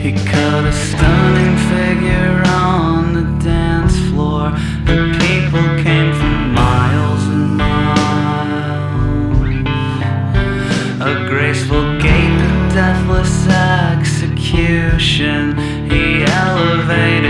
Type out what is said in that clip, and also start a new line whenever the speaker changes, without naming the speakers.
He cut a stunning figure on the dance floor. The people came from miles and miles. A graceful gait, a deathless execution. He elevated